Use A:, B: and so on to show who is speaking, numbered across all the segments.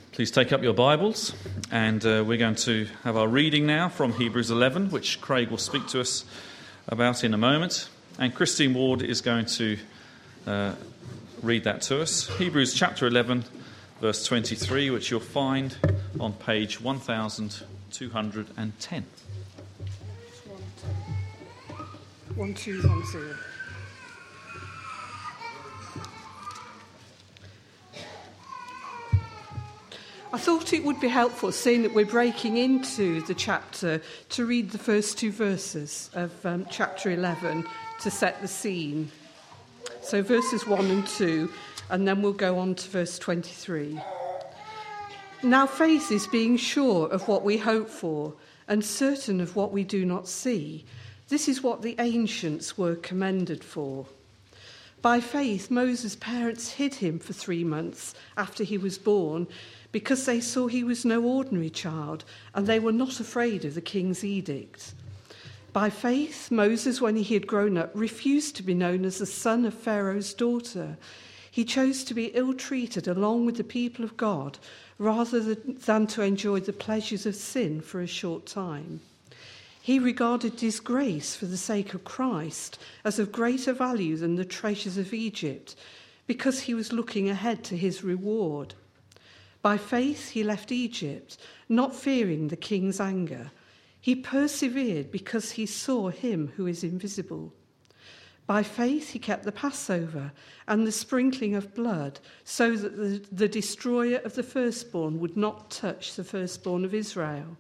A: Please take up your Bibles, and we're going to have our reading now from Hebrews 11, which Craig will speak to us about in a moment. And Christine Ward is going to read that to us. Hebrews chapter 11, verse 23, which you'll find on page 1210.
B: 1210. I thought it would be helpful, seeing that we're breaking into the chapter, to read the first two verses of chapter 11 to set the scene. So verses 1 and 2, and then we'll go on to verse 23. Now faith is being sure of what we hope for and certain of what we do not see. This is what the ancients were commended for. By faith, Moses' parents hid him for 3 months after he was born, because they saw he was no ordinary child, and they were not afraid of the king's edict. By faith, Moses, when he had grown up, refused to be known as the son of Pharaoh's daughter. He chose to be ill-treated along with the people of God, rather than to enjoy the pleasures of sin for a short time. He regarded disgrace for the sake of Christ as of greater value than the treasures of Egypt, because he was looking ahead to his reward. By faith he left Egypt, not fearing the king's anger. He persevered because he saw him who is invisible. By faith he kept the Passover and the sprinkling of blood, so that the destroyer of the firstborn would not touch the firstborn of Israel.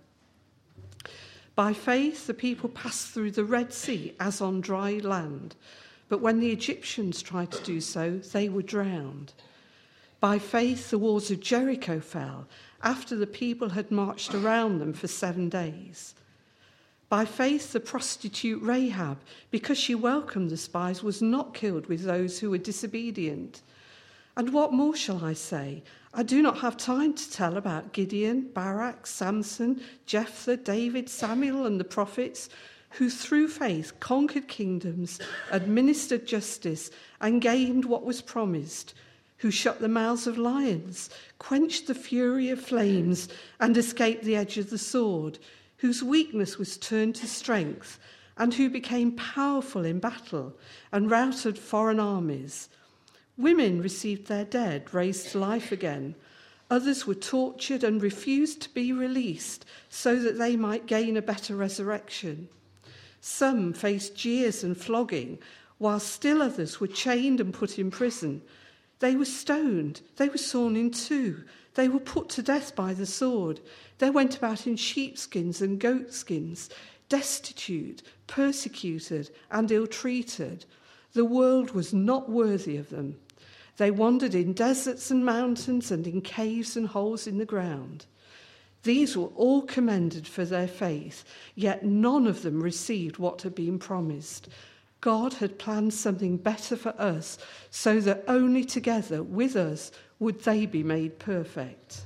B: By faith the people passed through the Red Sea as on dry land, but when the Egyptians tried to do so, they were drowned. By faith, the walls of Jericho fell after the people had marched around them for 7 days. By faith, the prostitute Rahab, because she welcomed the spies, was not killed with those who were disobedient. And what more shall I say? I do not have time to tell about Gideon, Barak, Samson, Jephthah, David, Samuel, and the prophets, who through faith conquered kingdoms, administered justice, and gained what was promised, who shut the mouths of lions, quenched the fury of flames, and escaped the edge of the sword, whose weakness was turned to strength, and who became powerful in battle and routed foreign armies. Women received their dead raised to life again. Others were tortured and refused to be released so that they might gain a better resurrection. Some faced jeers and flogging, while still others were chained and put in prison. They were stoned, they were sawn in two, they were put to death by the sword. They went about in sheepskins and goatskins, destitute, persecuted, and ill-treated. The world was not worthy of them. They wandered in deserts and mountains and in caves and holes in the ground. These were all commended for their faith, yet none of them received what had been promised. God had planned something better for us, so that only together with us would they be made perfect.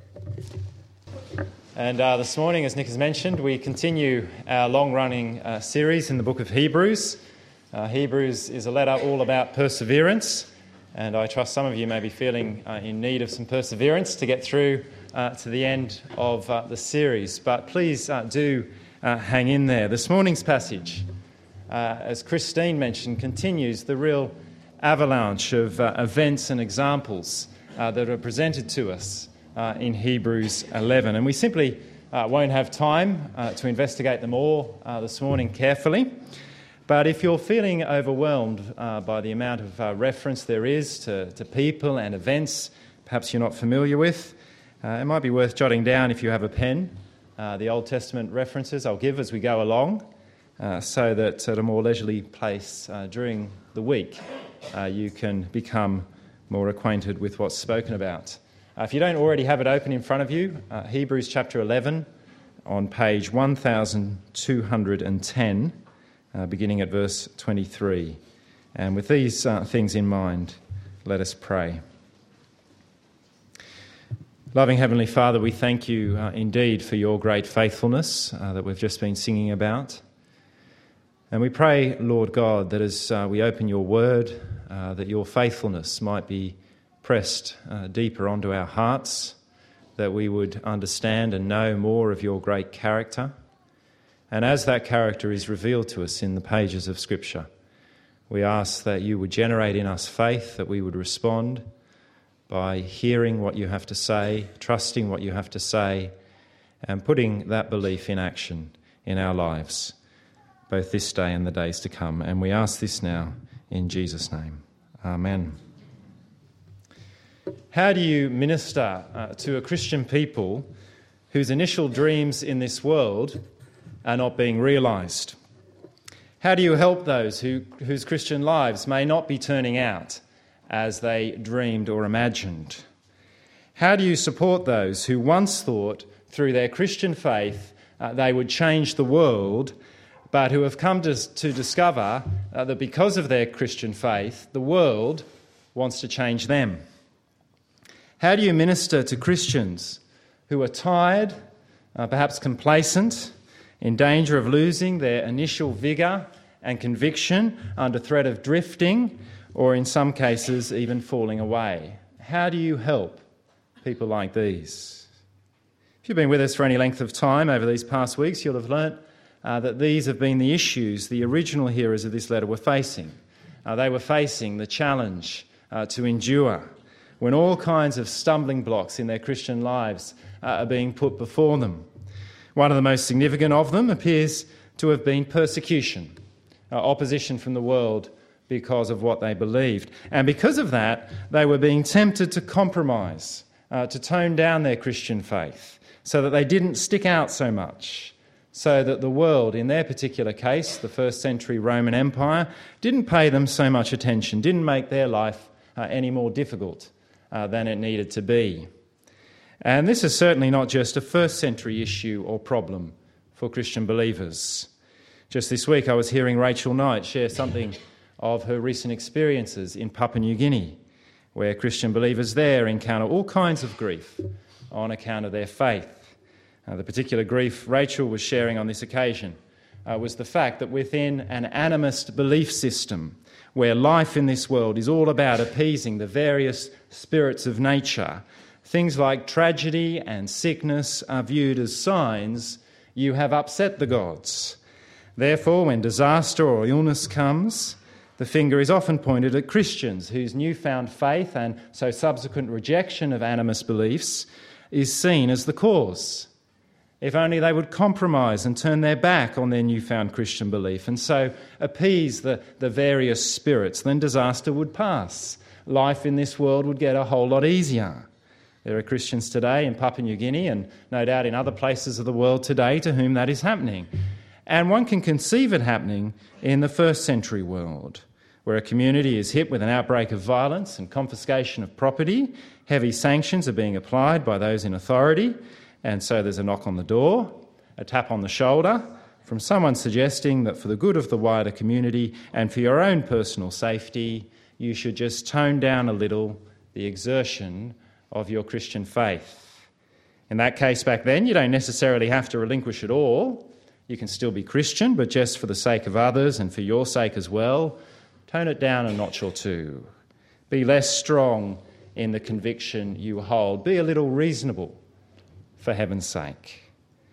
C: And this morning, as Nick has mentioned, we continue our long-running series in the book of Hebrews. Hebrews is a letter all about perseverance, and I trust some of you may be feeling in need of some perseverance to get through to the end of the series. But please do hang in there. This morning's passage, as Christine mentioned, continues the real avalanche of events and examples that are presented to us in Hebrews 11. And we simply won't have time to investigate them all this morning carefully. But if you're feeling overwhelmed by the amount of reference there is to people and events perhaps you're not familiar with, it might be worth jotting down, if you have a pen, the Old Testament references I'll give as we go along, so that at a more leisurely place during the week you can become more acquainted with what's spoken about. If you don't already have it open in front of you, Hebrews chapter 11 on page 1210, beginning at verse 23. And with these things in mind, let us pray. Loving Heavenly Father, we thank you indeed for your great faithfulness that we've just been singing about. And we pray, Lord God, that as we open your word, that your faithfulness might be pressed deeper onto our hearts, that we would understand and know more of your great character. And as that character is revealed to us in the pages of Scripture, we ask that you would generate in us faith, that we would respond by hearing what you have to say, trusting what you have to say, and putting that belief in action in our lives, both this day and the days to come. And we ask this now in Jesus' name. Amen. How do you minister to a Christian people whose initial dreams in this world are not being realised? How do you help those whose Christian lives may not be turning out as they dreamed or imagined? How do you support those who once thought through their Christian faith they would change the world, but who have come to discover that because of their Christian faith, the world wants to change them? How do you minister to Christians who are tired, perhaps complacent, in danger of losing their initial vigour and conviction under threat of drifting, or in some cases even falling away? How do you help people like these? If you've been with us for any length of time over these past weeks, you'll have learnt that these have been the issues the original hearers of this letter were facing. They were facing the challenge to endure when all kinds of stumbling blocks in their Christian lives are being put before them. One of the most significant of them appears to have been persecution, opposition from the world because of what they believed. And because of that, they were being tempted to compromise, to tone down their Christian faith so that they didn't stick out so much, so that the world, in their particular case, the first century Roman Empire, didn't pay them so much attention, didn't make their life any more difficult than it needed to be. And this is certainly not just a first century issue or problem for Christian believers. Just this week I was hearing Rachel Knight share something of her recent experiences in Papua New Guinea, where Christian believers there encounter all kinds of grief on account of their faith. The particular grief Rachel was sharing on this occasion was the fact that within an animist belief system, where life in this world is all about appeasing the various spirits of nature, things like tragedy and sickness are viewed as signs you have upset the gods. Therefore, when disaster or illness comes, the finger is often pointed at Christians whose newfound faith and so subsequent rejection of animist beliefs is seen as the cause. If only they would compromise and turn their back on their newfound Christian belief and so appease the various spirits, then disaster would pass. Life in this world would get a whole lot easier. There are Christians today in Papua New Guinea and no doubt in other places of the world today to whom that is happening. And one can conceive it happening in the first century world, where a community is hit with an outbreak of violence and confiscation of property. Heavy sanctions are being applied by those in authority, and so there's a knock on the door, a tap on the shoulder from someone suggesting that for the good of the wider community and for your own personal safety, you should just tone down a little the exertion of your Christian faith. In that case back then, you don't necessarily have to relinquish it all. You can still be Christian, but just for the sake of others and for your sake as well, tone it down a notch or two. Be less strong in the conviction you hold. Be a little reasonable, for heaven's sake.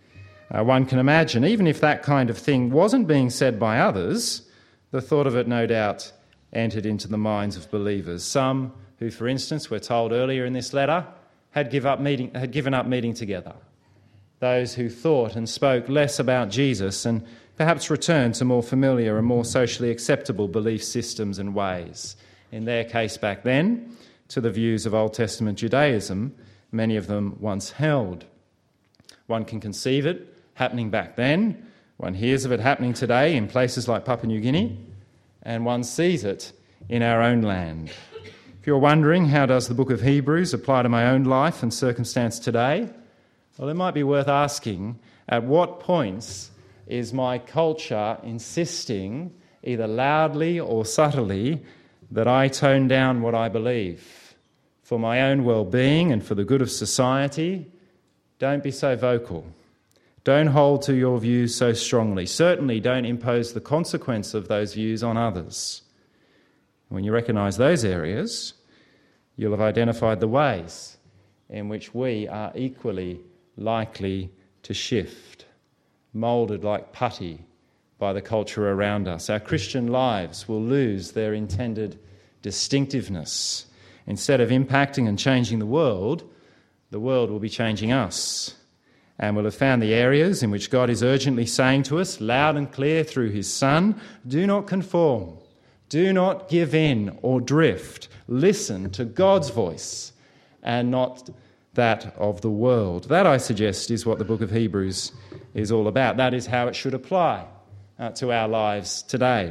C: One can imagine, even if that kind of thing wasn't being said by others, the thought of it no doubt entered into the minds of believers. Some who, for instance, we're told earlier in this letter, had given up meeting together. Those who thought and spoke less about Jesus and perhaps returned to more familiar and more socially acceptable belief systems and ways. In their case back then, to the views of Old Testament Judaism, many of them once held. One can conceive it happening back then, one hears of it happening today in places like Papua New Guinea, and one sees it in our own land. If you're wondering, how does the book of Hebrews apply to my own life and circumstance today? Well, it might be worth asking, at what points is my culture insisting, either loudly or subtly, that I tone down what I believe? For my own well-being and for the good of society, don't be so vocal. Don't hold to your views so strongly. Certainly don't impose the consequence of those views on others. When you recognise those areas, you'll have identified the ways in which we are equally likely to shift, moulded like putty by the culture around us. Our Christian lives will lose their intended distinctiveness. Instead of impacting and changing the world will be changing us. And we'll have found the areas in which God is urgently saying to us, loud and clear through his Son, do not conform, do not give in or drift. Listen to God's voice and not that of the world. That, I suggest, is what the book of Hebrews is all about. That is how it should apply to our lives today.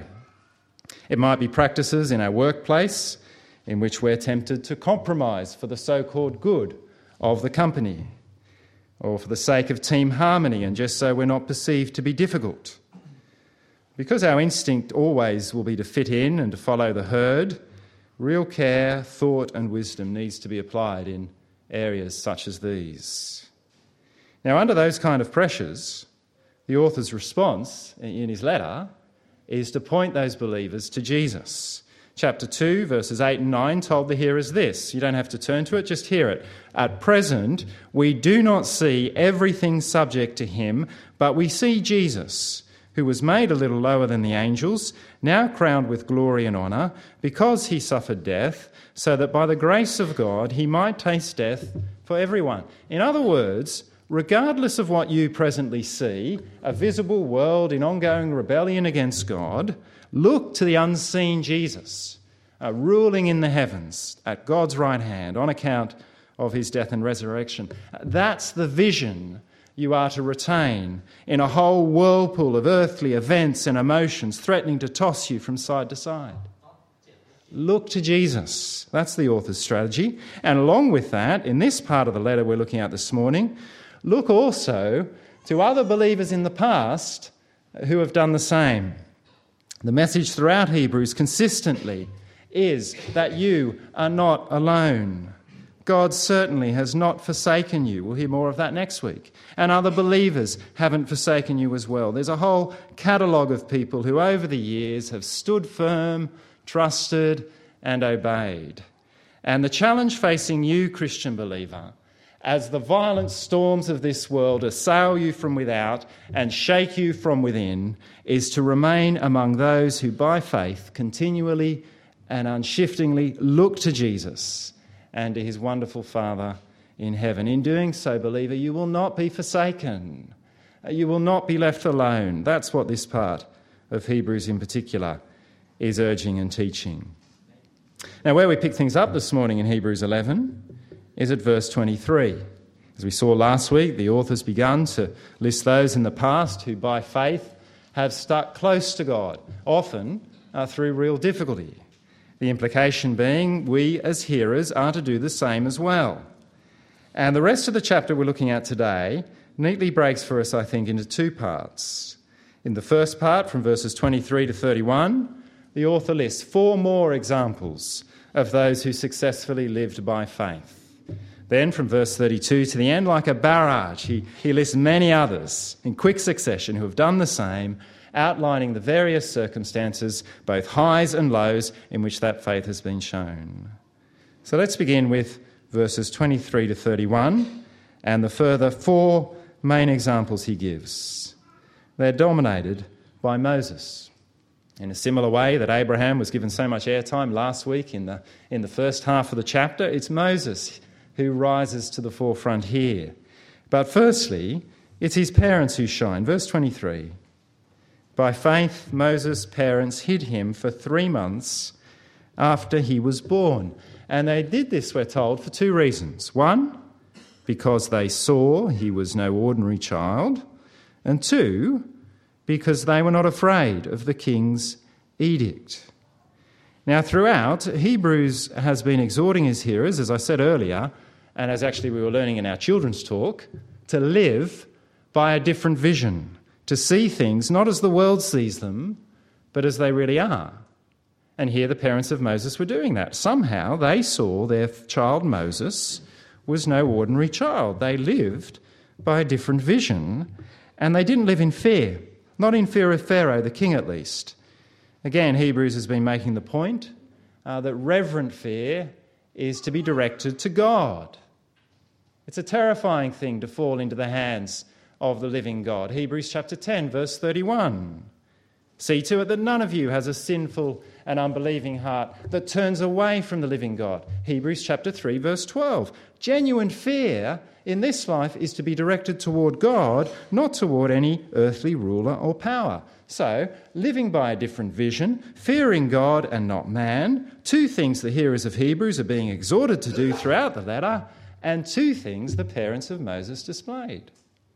C: It might be practices in our workplace in which we're tempted to compromise for the so-called good of the company, or for the sake of team harmony and just so we're not perceived to be difficult. Because our instinct always will be to fit in and to follow the herd, real care, thought and wisdom needs to be applied in areas such as these. Now, under those kind of pressures, the author's response in his letter is to point those believers to Jesus. Chapter 2, verses 8 and 9 told the hearers this. You don't have to turn to it, just hear it. At present, we do not see everything subject to him, but we see Jesus, who was made a little lower than the angels, now crowned with glory and honour, because he suffered death, so that by the grace of God he might taste death for everyone. In other words, regardless of what you presently see, a visible world in ongoing rebellion against God, look to the unseen Jesus, ruling in the heavens at God's right hand on account of his death and resurrection. That's the vision you are to retain in a whole whirlpool of earthly events and emotions threatening to toss you from side to side. Look to Jesus. That's the author's strategy. And along with that, in this part of the letter we're looking at this morning, look also to other believers in the past who have done the same. The message throughout Hebrews consistently is that you are not alone. God certainly has not forsaken you. We'll hear more of that next week. And other believers haven't forsaken you as well. There's a whole catalogue of people who over the years have stood firm, trusted and obeyed. And the challenge facing you, Christian believer, as the violent storms of this world assail you from without and shake you from within, is to remain among those who by faith continually and unshiftingly look to Jesus and to his wonderful Father in heaven. In doing so, believer, you will not be forsaken. You will not be left alone. That's what this part of Hebrews in particular is urging and teaching. Now, where we pick things up this morning in Hebrews 11 is at verse 23. As we saw last week, the author's begun to list those in the past who by faith have stuck close to God, often through real difficulty. The implication being we as hearers are to do the same as well. And the rest of the chapter we're looking at today neatly breaks for us, I think, into two parts. In the first part, from verses 23 to 31, the author lists 4 more examples of those who successfully lived by faith. Then from verse 32 to the end, like a barrage, he lists many others in quick succession who have done the same, outlining the various circumstances, both highs and lows, in which that faith has been shown. So let's begin with verses 23 to 31 and the further 4 main examples he gives. They're dominated by Moses. In a similar way that Abraham was given so much airtime last week in the first half of the chapter, it's Moses who rises to the forefront here. But firstly, it's his parents who shine. Verse 23. By faith, Moses' parents hid him for 3 months after he was born. And they did this, we're told, for 2 reasons. 1, because they saw he was no ordinary child. And 2, because they were not afraid of the king's edict. Now, throughout, Hebrews has been exhorting his hearers, as I said earlier, and as actually we were learning in our children's talk, to live by a different vision, to see things not as the world sees them, but as they really are. And here the parents of Moses were doing that. Somehow they saw their child Moses was no ordinary child. They lived by a different vision, and they didn't live in fear, not in fear of Pharaoh, the king at least. Again, Hebrews has been making the point that reverent fear is to be directed to God. It's a terrifying thing to fall into the hands of the living God. Hebrews chapter 10, verse 31. See to it that none of you has a sinful and unbelieving heart that turns away from the living God. Hebrews chapter 3, verse 12. Genuine fear in this life is to be directed toward God, not toward any earthly ruler or power. So, living by a different vision, fearing God and not man, two things the hearers of Hebrews are being exhorted to do throughout the letter, and two things the parents of Moses displayed.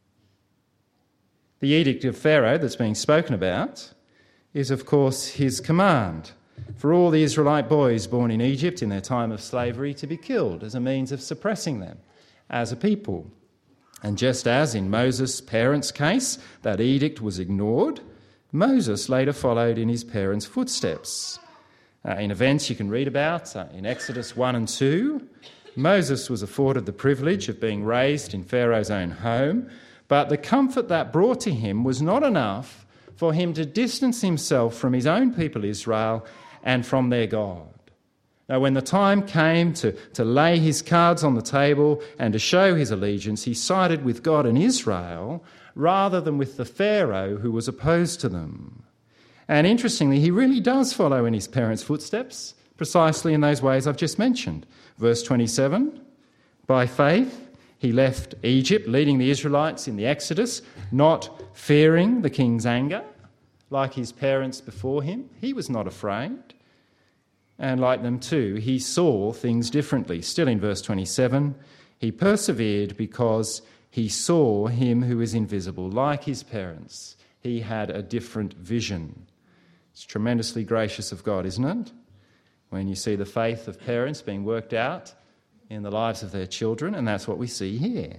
C: The edict of Pharaoh that's being spoken about is, of course, his command for all the Israelite boys born in Egypt in their time of slavery to be killed as a means of suppressing them as a people. And just as in Moses' parents' case, that edict was ignored, Moses later followed in his parents' footsteps. In events you can read about in Exodus 1 and 2, Moses was afforded the privilege of being raised in Pharaoh's own home, but the comfort that brought to him was not enough for him to distance himself from his own people Israel and from their God. Now, when the time came to lay his cards on the table and to show his allegiance, he sided with God and Israel rather than with the Pharaoh who was opposed to them. And interestingly, he really does follow in his parents' footsteps, precisely in those ways I've just mentioned. Verse 27, by faith he left Egypt, leading the Israelites in the Exodus, not fearing the king's anger, like his parents before him. He was not afraid. And like them too, he saw things differently. Still in verse 27, he persevered because he saw him who is invisible. Like his parents, he had a different vision. It's tremendously gracious of God, isn't it? When you see the faith of parents being worked out in the lives of their children, and that's what we see here.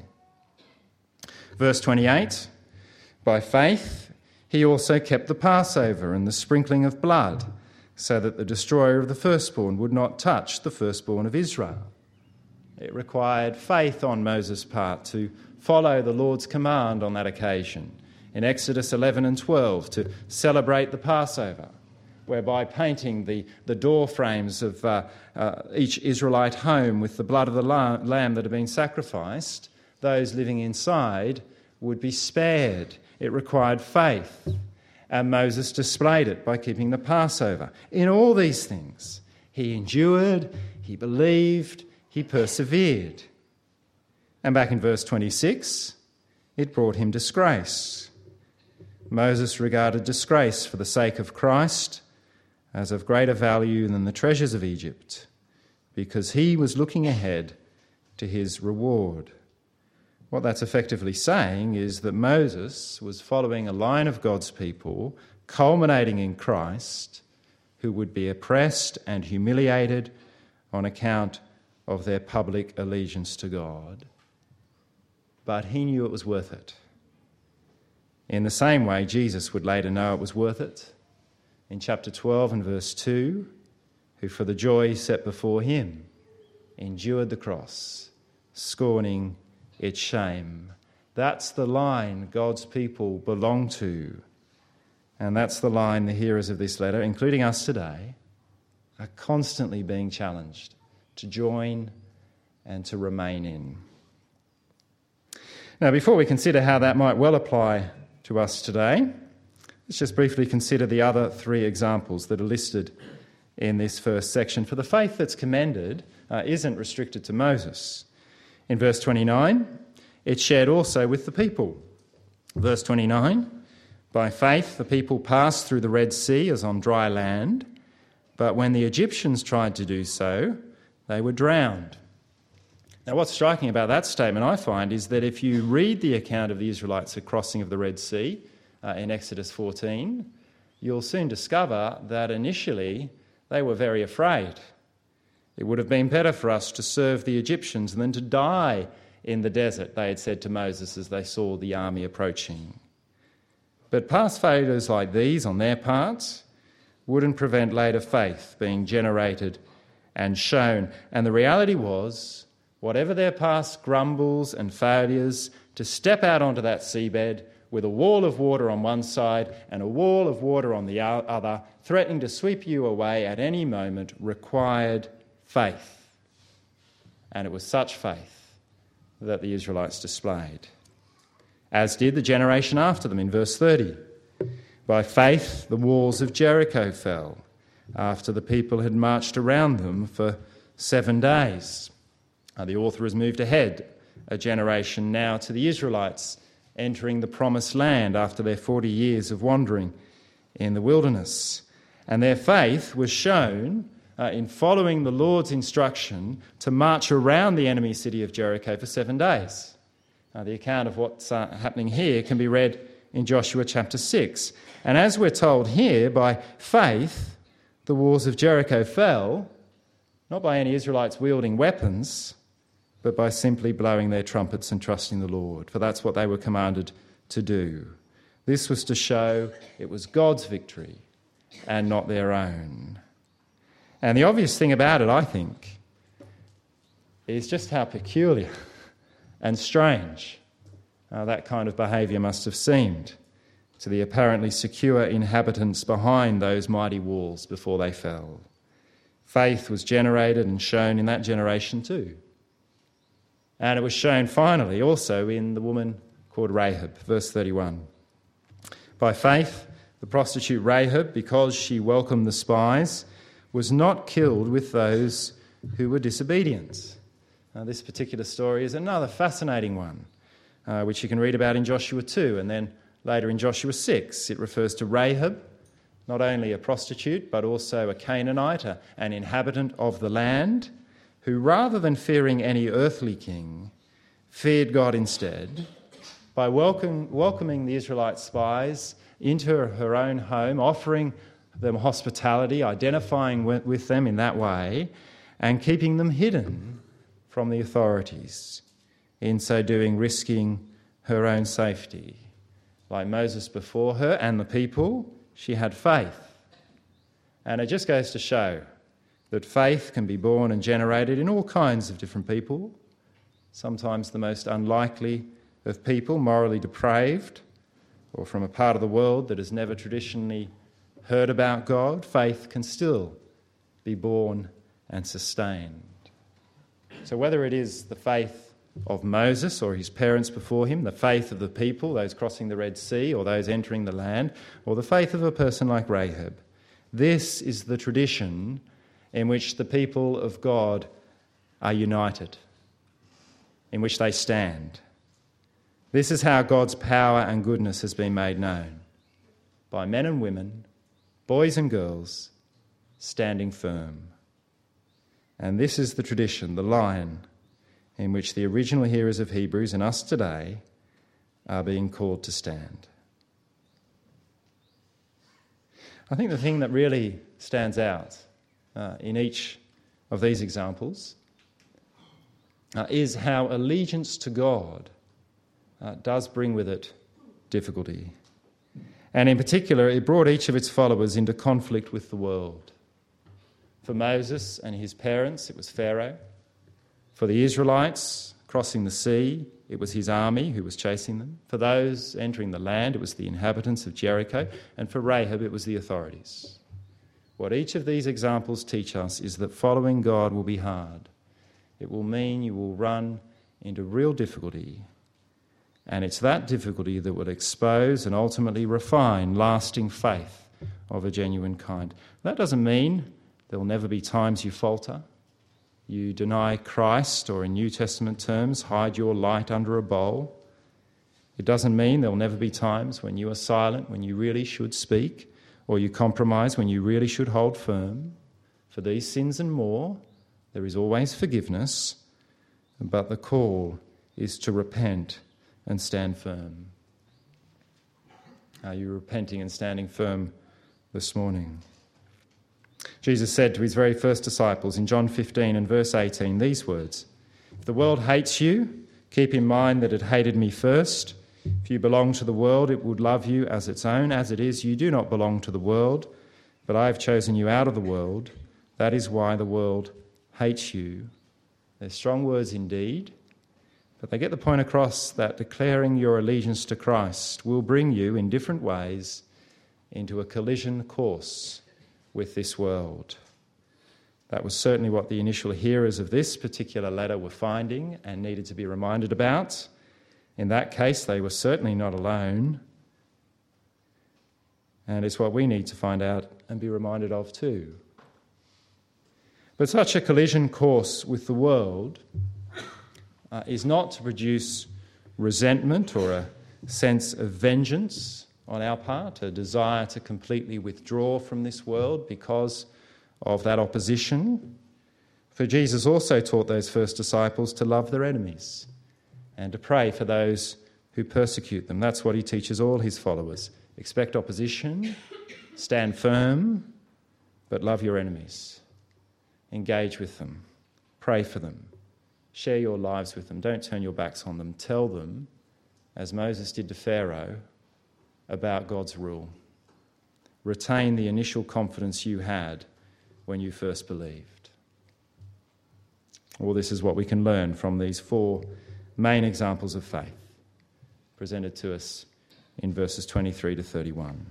C: Verse 28, by faith he also kept the Passover and the sprinkling of blood, so that the destroyer of the firstborn would not touch the firstborn of Israel. It required faith on Moses' part to follow the Lord's command on that occasion. In Exodus 11 and 12, to celebrate the Passover, whereby painting the door frames of each Israelite home with the blood of the lamb that had been sacrificed, those living inside would be spared. It required faith, and Moses displayed it by keeping the Passover. In all these things, he endured, he believed, he persevered. And back in verse 26, it brought him disgrace. Moses regarded disgrace for the sake of Christ as of greater value than the treasures of Egypt, because he was looking ahead to his reward. What that's effectively saying is that Moses was following a line of God's people, culminating in Christ, who would be oppressed and humiliated on account of their public allegiance to God. But he knew it was worth it. In the same way, Jesus would later know it was worth it. In chapter 12 and verse 2, who for the joy set before him endured the cross, scorning its shame. That's the line God's people belong to. And that's the line the hearers of this letter, including us today, are constantly being challenged to join and to remain in. Now, before we consider how that might well apply to us today, let's just briefly consider the other three examples that are listed in this first section. For the faith that's commended isn't restricted to Moses. In verse 29, it's shared also with the people. Verse 29, by faith the people passed through the Red Sea as on dry land, but when the Egyptians tried to do so, they were drowned. Now, what's striking about that statement, I find, is that if you read the account of the Israelites' crossing of the Red Sea in Exodus 14, you'll soon discover that initially they were very afraid. It would have been better for us to serve the Egyptians than to die in the desert, they had said to Moses as they saw the army approaching. But past failures like these on their parts wouldn't prevent later faith being generated and shown. And the reality was, whatever their past grumbles and failures, to step out onto that seabed with a wall of water on one side and a wall of water on the other, threatening to sweep you away at any moment, required faith. And it was such faith that the Israelites displayed, as did the generation after them in verse 30. By faith, the walls of Jericho fell after the people had marched around them for 7 days. The author has moved ahead a generation now to the Israelites entering the promised land after their 40 years of wandering in the wilderness. And their faith was shown in following the Lord's instruction to march around the enemy city of Jericho for 7 days. The account of what's happening here can be read in Joshua chapter 6. And as we're told here, by faith, the walls of Jericho fell, not by any Israelites wielding weapons, but by simply blowing their trumpets and trusting the Lord, for that's what they were commanded to do. This was to show it was God's victory and not their own. And the obvious thing about it, I think, is just how peculiar and strange that kind of behaviour must have seemed to the apparently secure inhabitants behind those mighty walls before they fell. Faith was generated and shown in that generation too. And it was shown finally also in the woman called Rahab, verse 31. By faith, the prostitute Rahab, because she welcomed the spies, was not killed with those who were disobedient. This particular story is another fascinating one, which you can read about in Joshua 2 and then later in Joshua 6. It refers to Rahab, not only a prostitute but also a Canaanite, an inhabitant of the land, who rather than fearing any earthly king, feared God instead by welcoming the Israelite spies into her own home, offering them hospitality, identifying with them in that way, and keeping them hidden from the authorities, in so doing risking her own safety. Like Moses before her and the people, she had faith. And it just goes to show that faith can be born and generated in all kinds of different people, sometimes the most unlikely of people, morally depraved, or from a part of the world that has never traditionally heard about God. Faith can still be born and sustained. So whether it is the faith of Moses or his parents before him, the faith of the people, those crossing the Red Sea or those entering the land, or the faith of a person like Rahab, this is the tradition in which the people of God are united, in which they stand. This is how God's power and goodness has been made known, by men and women, boys and girls, standing firm. And this is the tradition, the line, in which the original hearers of Hebrews and us today are being called to stand. I think the thing that really stands out in each of these examples is how allegiance to God does bring with it difficulty. And in particular, it brought each of its followers into conflict with the world. For Moses and his parents, it was Pharaoh. For the Israelites crossing the sea, it was his army who was chasing them. For those entering the land, it was the inhabitants of Jericho. And for Rahab, it was the authorities. What each of these examples teach us is that following God will be hard. It will mean you will run into real difficulty. And it's that difficulty that will expose and ultimately refine lasting faith of a genuine kind. That doesn't mean there will never be times you falter, you deny Christ, or in New Testament terms, hide your light under a bowl. It doesn't mean there will never be times when you are silent when you really should speak, or you compromise when you really should hold firm. For these sins and more, there is always forgiveness, but the call is to repent and stand firm. Are you repenting and standing firm this morning? Jesus said to his very first disciples in John 15 and verse 18 these words, "If the world hates you, keep in mind that it hated me first. If you belong to the world, it would love you as its own. As it is, you do not belong to the world, but I have chosen you out of the world. That is why the world hates you." They're strong words indeed, but they get the point across that declaring your allegiance to Christ will bring you in different ways into a collision course with this world. That was certainly what the initial hearers of this particular letter were finding and needed to be reminded about. In that case, they were certainly not alone. And it's what we need to find out and be reminded of too. But such a collision course with the world is not to produce resentment or a sense of vengeance on our part, a desire to completely withdraw from this world because of that opposition. For Jesus also taught those first disciples to love their enemies and to pray for those who persecute them. That's what he teaches all his followers. Expect opposition, stand firm, but love your enemies. Engage with them, pray for them, share your lives with them. Don't turn your backs on them. Tell them, as Moses did to Pharaoh, about God's rule. Retain the initial confidence you had when you first believed. All this is what we can learn from these four main examples of faith presented to us in verses 23 to 31.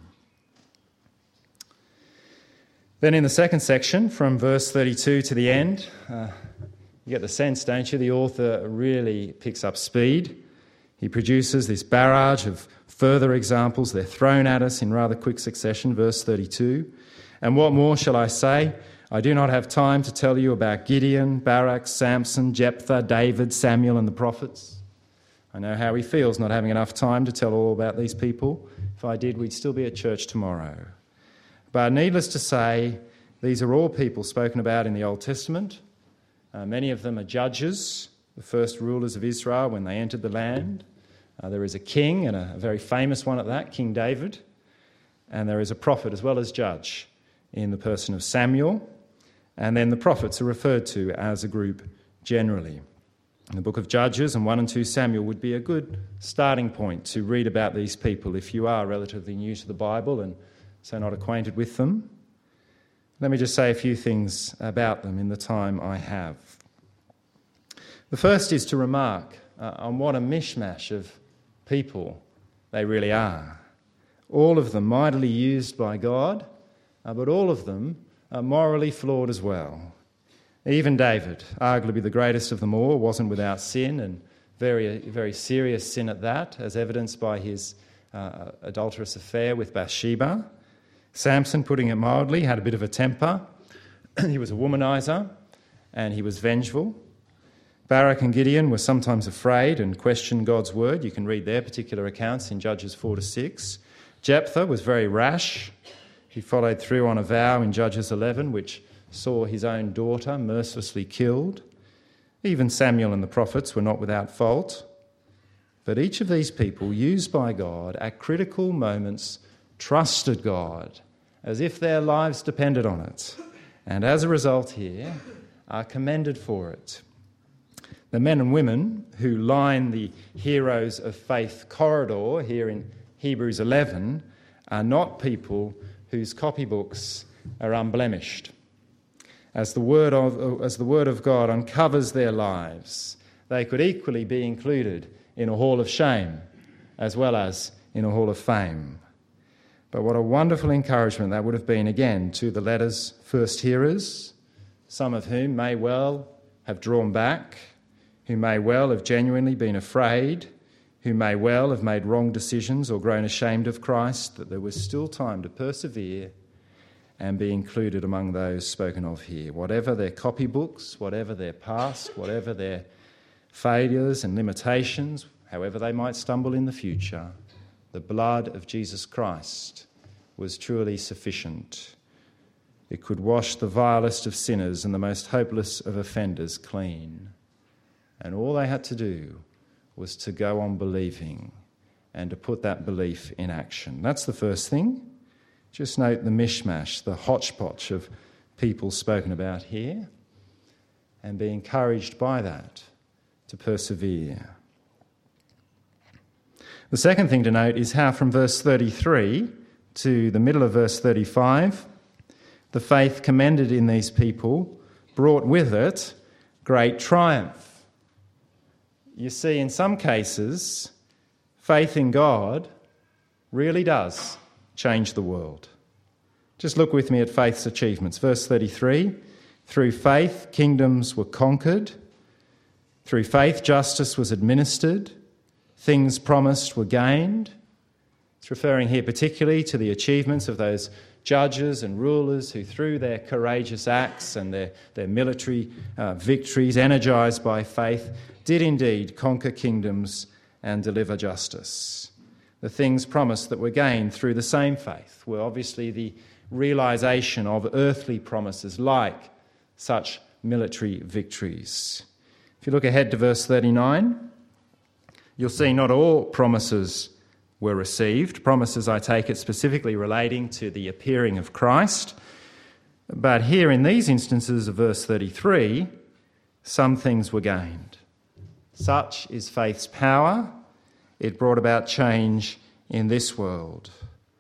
C: Then in the second section, from verse 32 to the end, you get the sense, don't you? The author really picks up speed. He produces this barrage of further examples. They're thrown at us in rather quick succession. Verse 32, and what more shall I say? I do not have time to tell you about Gideon, Barak, Samson, Jephthah, David, Samuel, and the prophets. I know how he feels not having enough time to tell all about these people. If I did, we'd still be at church tomorrow. But needless to say, these are all people spoken about in the Old Testament. Many of them are judges, the first rulers of Israel when they entered the land. There is a king, and a very famous one at that, King David. And there is a prophet as well as judge in the person of Samuel. And then the prophets are referred to as a group generally. The book of Judges and 1 and 2 Samuel would be a good starting point to read about these people if you are relatively new to the Bible and so not acquainted with them. Let me just say a few things about them in the time I have. The first is to remark on what a mishmash of people they really are. All of them mightily used by God, but all of them are morally flawed as well. Even David, arguably the greatest of them all, wasn't without sin, and very serious sin at that, as evidenced by his adulterous affair with Bathsheba. Samson, putting it mildly, had a bit of a temper. He was a womanizer, and he was vengeful. Barak and Gideon were sometimes afraid and questioned God's word. You can read their particular accounts in Judges 4 to 6. Jephthah was very rash. He followed through on a vow in Judges 11, which saw his own daughter mercilessly killed. Even Samuel and the prophets were not without fault. But each of these people, used by God at critical moments, trusted God as if their lives depended on it, and as a result here are commended for it. The men and women who line the Heroes of Faith corridor here in Hebrews 11 are not people whose copybooks are unblemished. As the word of God uncovers their lives, they could equally be included in a hall of shame as well as in a hall of fame. But what a wonderful encouragement that would have been, again, to the letter's first hearers, some of whom may well have drawn back, who may well have genuinely been afraid, who may well have made wrong decisions or grown ashamed of Christ, that there was still time to persevere and be included among those spoken of here. Whatever their copybooks, whatever their past, whatever their failures and limitations, however they might stumble in the future, the blood of Jesus Christ was truly sufficient. It could wash the vilest of sinners and the most hopeless of offenders clean. And all they had to do was to go on believing and to put that belief in action. That's the first thing. Just note the mishmash, the hodgepodge of people spoken about here, and be encouraged by that to persevere. The second thing to note is how from verse 33 to the middle of verse 35, the faith commended in these people brought with it great triumph. You see, in some cases, faith in God really does change the world. Just look with me at faith's achievements. Verse 33, Through faith, kingdoms were conquered. Through faith, justice was administered. Things promised were gained. It's referring here particularly to the achievements of those judges and rulers who, through their courageous acts and their military victories, energised by faith, did indeed conquer kingdoms and deliver justice. The things promised that were gained through the same faith were obviously the realisation of earthly promises like such military victories. If you look ahead to verse 39, you'll see not all promises were received. Promises, I take it, specifically relating to the appearing of Christ. But here in these instances of verse 33, some things were gained. Such is faith's power. It brought about change in this world.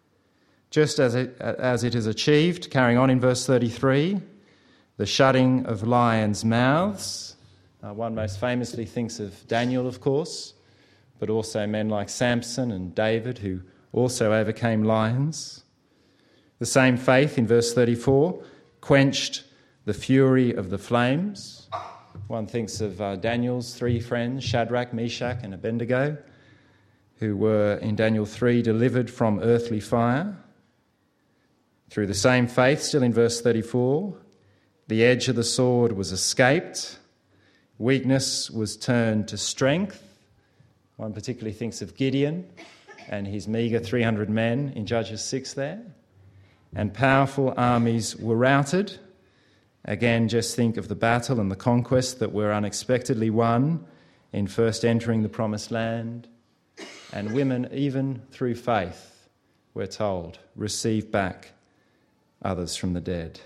C: Just as it is achieved, carrying on in verse 33, the shutting of lions' mouths. One most famously thinks of Daniel, of course, but also men like Samson and David who also overcame lions. The same faith, in verse 34, quenched the fury of the flames. One thinks of Daniel's three friends, Shadrach, Meshach and Abednego, who were, in Daniel 3, delivered from earthly fire. Through the same faith, still in verse 34, the edge of the sword was escaped. Weakness was turned to strength. One particularly thinks of Gideon and his meagre 300 men in Judges 6 there. And powerful armies were routed. Again, just think of the battle and the conquest that were unexpectedly won in first entering the promised land. And women, even through faith, we're told, received back others from the dead.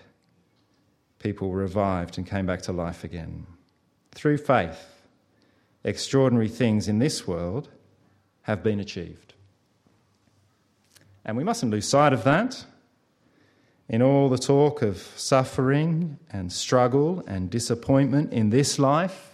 C: People were revived and came back to life again. Through faith, extraordinary things in this world have been achieved. And we mustn't lose sight of that. In all the talk of suffering and struggle and disappointment in this life,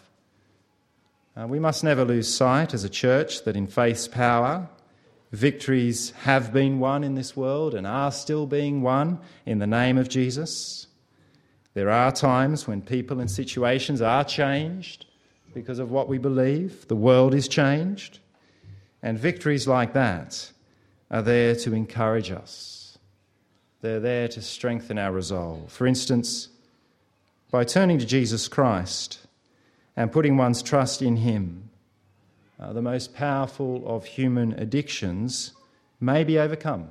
C: we must never lose sight as a church that in faith's power, victories have been won in this world and are still being won in the name of Jesus. There are times when people and situations are changed because of what we believe. The world is changed. And victories like that are there to encourage us. They're there to strengthen our resolve. For instance, by turning to Jesus Christ and putting one's trust in him, the most powerful of human addictions may be overcome.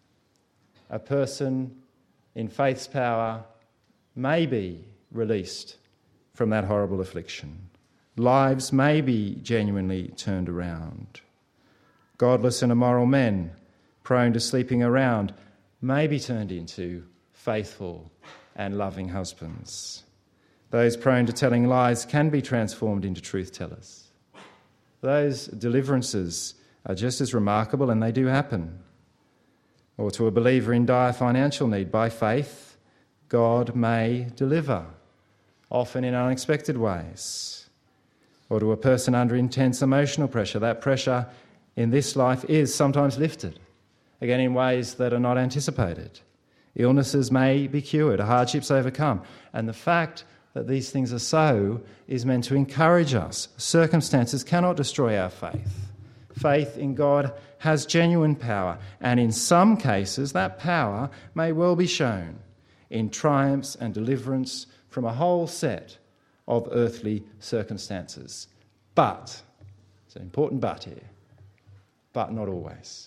C: A person in faith's power may be released from that horrible affliction. Lives may be genuinely turned around. Godless and immoral men, prone to sleeping around, may be turned into faithful and loving husbands. Those prone to telling lies can be transformed into truth-tellers. Those deliverances are just as remarkable, and they do happen. Or to a believer in dire financial need, by faith, God may deliver, often in unexpected ways. Or to a person under intense emotional pressure, that pressure in this life is sometimes lifted, again in ways that are not anticipated. Illnesses may be cured, hardships overcome, and the fact that these things are so is meant to encourage us. Circumstances cannot destroy our faith. Faith in God has genuine power, and in some cases that power may well be shown in triumphs and deliverance from a whole set of earthly circumstances. But, it's an important but here, but not always.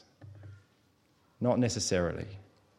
C: Not necessarily.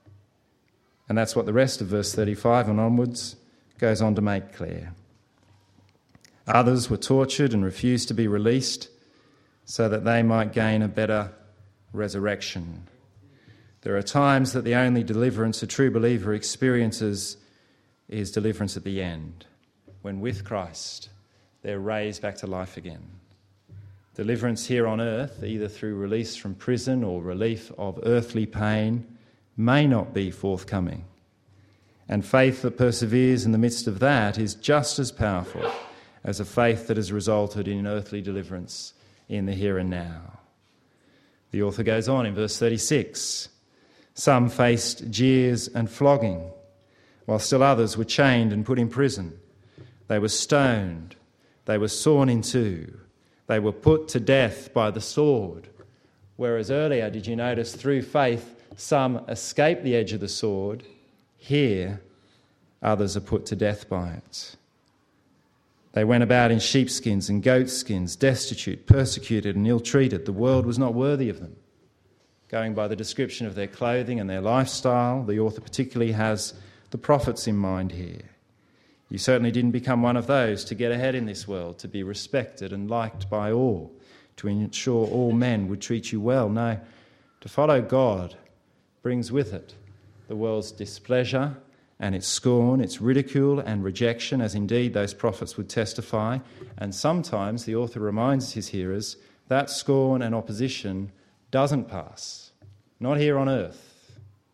C: And that's what the rest of verse 35 and onwards goes on to make clear. Others were tortured and refused to be released so that they might gain a better resurrection. There are times that the only deliverance a true believer experiences is deliverance at the end, when with Christ they're raised back to life again. Deliverance here on earth, either through release from prison or relief of earthly pain, may not be forthcoming. And faith that perseveres in the midst of that is just as powerful as a faith that has resulted in earthly deliverance in the here and now. The author goes on in verse 36. Some faced jeers and flogging. while still others were chained and put in prison. They were stoned. They were sawn in two. They were put to death by the sword. Whereas earlier, did you notice, through faith, some escape the edge of the sword. Here, others are put to death by it. They went about in sheepskins and goatskins, destitute, persecuted and ill-treated. The world was not worthy of them. Going by the description of their clothing and their lifestyle, the author particularly has the prophets in mind here. You certainly didn't become one of those to get ahead in this world, to be respected and liked by all, to ensure all men would treat you well. No, to follow God brings with it the world's displeasure and its scorn, its ridicule and rejection, as indeed those prophets would testify. And sometimes, the author reminds his hearers, that scorn and opposition doesn't pass, not here on earth.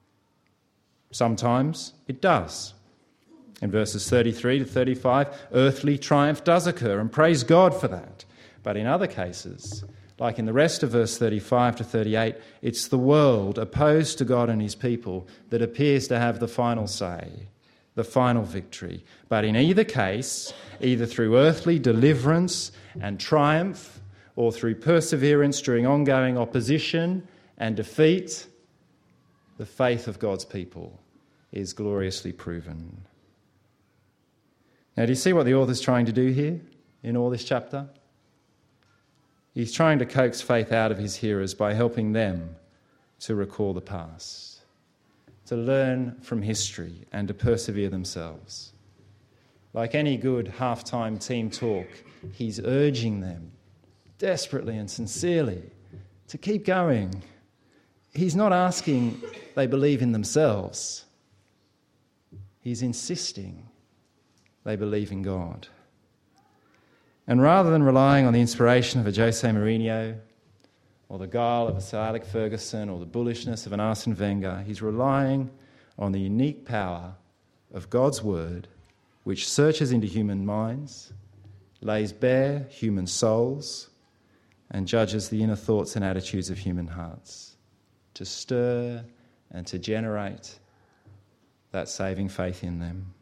C: Sometimes it does. In verses 33 to 35, earthly triumph does occur, and praise God for that. But in other cases, like in the rest of verse 35 to 38, it's the world opposed to God and his people that appears to have the final say, the final victory. But in either case, either through earthly deliverance and triumph, or through perseverance during ongoing opposition and defeat, the faith of God's people is gloriously proven. Now, do you see what the author's trying to do here in all this chapter? He's trying to coax faith out of his hearers by helping them to recall the past, to learn from history and to persevere themselves. Like any good half-time team talk, he's urging them desperately and sincerely to keep going. He's not asking they believe in themselves. He's insisting they believe in God. And rather than relying on the inspiration of a Jose Mourinho or the guile of a Sir Alex Ferguson or the bullishness of an Arsene Wenger, he's relying on the unique power of God's word, which searches into human minds, lays bare human souls, and judges the inner thoughts and attitudes of human hearts, to stir and to generate that saving faith in them.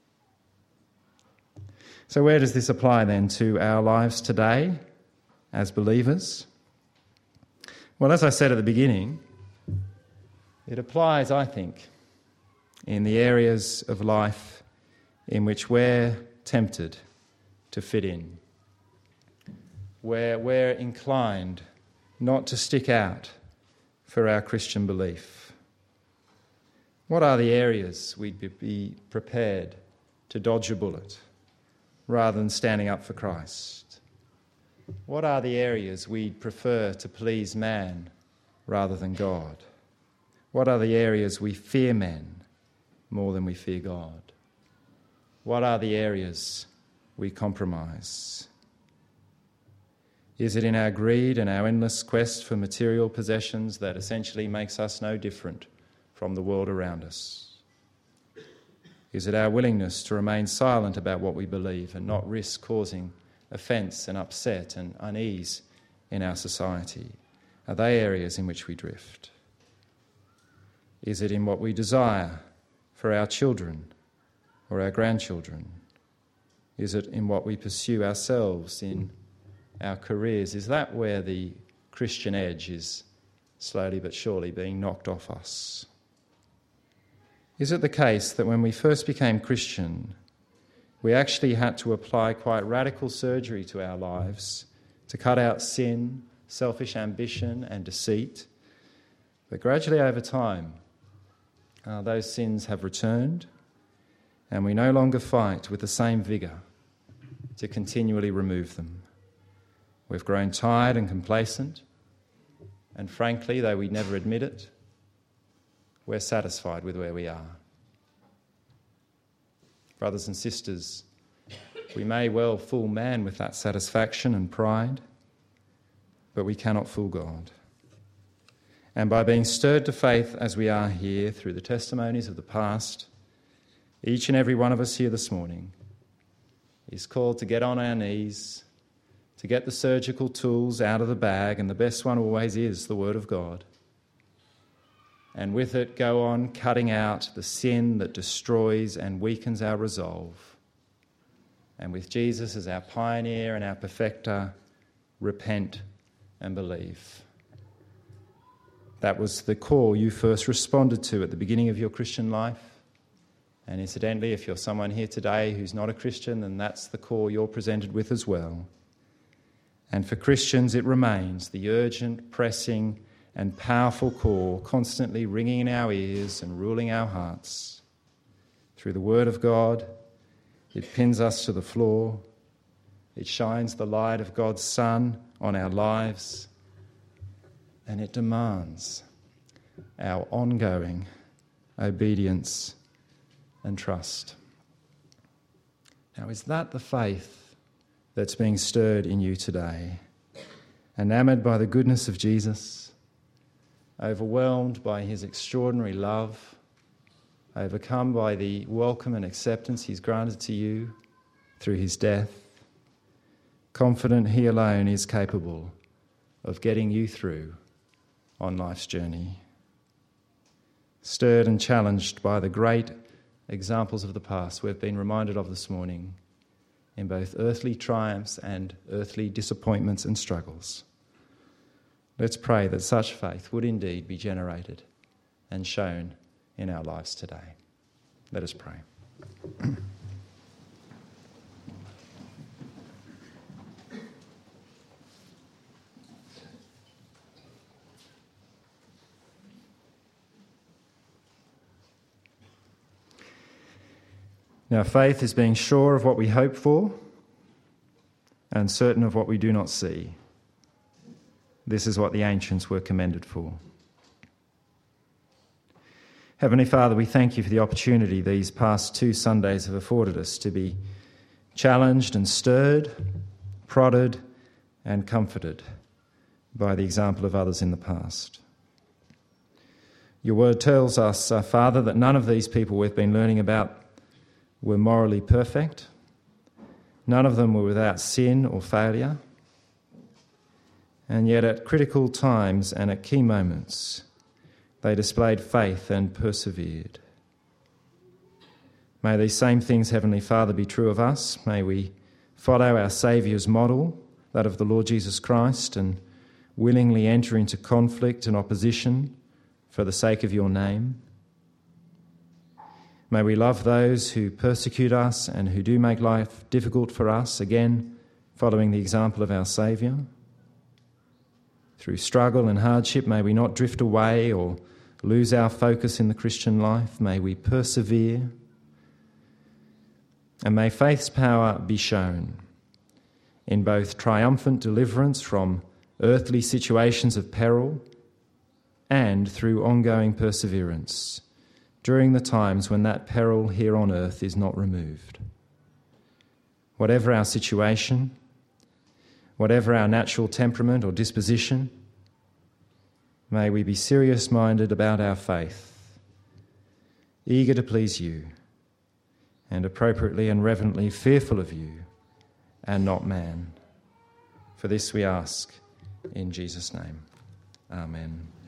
C: So where does this apply then to our lives today as believers? Well, as I said at the beginning, it applies, I think, in the areas of life in which we're tempted to fit in, where we're inclined not to stick out for our Christian belief. What are the areas we'd be prepared to dodge a bullet rather than standing up for Christ? What are the areas we'd prefer to please man rather than God? What are the areas we fear men more than we fear God? What are the areas we compromise? Is it in our greed and our endless quest for material possessions that essentially makes us no different from the world around us? Is it our willingness to remain silent about what we believe and not risk causing offence and upset and unease in our society? Are they areas in which we drift? Is it in what we desire for our children or our grandchildren? Is it in what we pursue ourselves in our careers? Is that where the Christian edge is slowly but surely being knocked off us? Is it the case that when we first became Christian, we actually had to apply quite radical surgery to our lives to cut out sin, selfish ambition and deceit, but gradually over time, those sins have returned and we no longer fight with the same vigour to continually remove them? We've grown tired and complacent, and frankly, though we never admit it, we're satisfied with where we are. Brothers and sisters, we may well fool man with that satisfaction and pride, but we cannot fool God. And by being stirred to faith as we are here through the testimonies of the past, each and every one of us here this morning is called to get on our knees, to get the surgical tools out of the bag, and the best one always is the Word of God, and with it go on cutting out the sin that destroys and weakens our resolve. And with Jesus as our pioneer and our perfecter, repent and believe. That was the call you first responded to at the beginning of your Christian life. And incidentally, if you're someone here today who's not a Christian, then that's the call you're presented with as well. And for Christians, it remains the urgent, pressing, and powerful call constantly ringing in our ears and ruling our hearts. Through the Word of God, it pins us to the floor. It shines the light of God's Son on our lives. And it demands our ongoing obedience and trust. Now, is that the faith that's being stirred in you today? Enamoured by the goodness of Jesus, overwhelmed by his extraordinary love, overcome by the welcome and acceptance he's granted to you through his death, confident he alone is capable of getting you through on life's journey. Stirred and challenged by the great examples of the past we've been reminded of this morning in both earthly triumphs and earthly disappointments and struggles. Let's pray that such faith would indeed be generated and shown in our lives today. Let us pray. Now, faith is being sure of what we hope for and certain of what we do not see. This is what the ancients were commended for. Heavenly Father, we thank you for the opportunity these past 2 Sundays have afforded us to be challenged and stirred, prodded and comforted by the example of others in the past. Your word tells us, Father, that none of these people we've been learning about were morally perfect. None of them were without sin or failure. And yet at critical times and at key moments, they displayed faith and persevered. May these same things, Heavenly Father, be true of us. May we follow our Saviour's model, that of the Lord Jesus Christ, and willingly enter into conflict and opposition for the sake of your name. May we love those who persecute us and who do make life difficult for us, again, following the example of our Saviour. Through struggle and hardship, may we not drift away or lose our focus in the Christian life. May we persevere. And may faith's power be shown in both triumphant deliverance from earthly situations of peril and through ongoing perseverance during the times when that peril here on earth is not removed. Whatever our situation, whatever our natural temperament or disposition, may we be serious-minded about our faith, eager to please you, and appropriately and reverently fearful of you and not man. For this we ask in Jesus' name. Amen.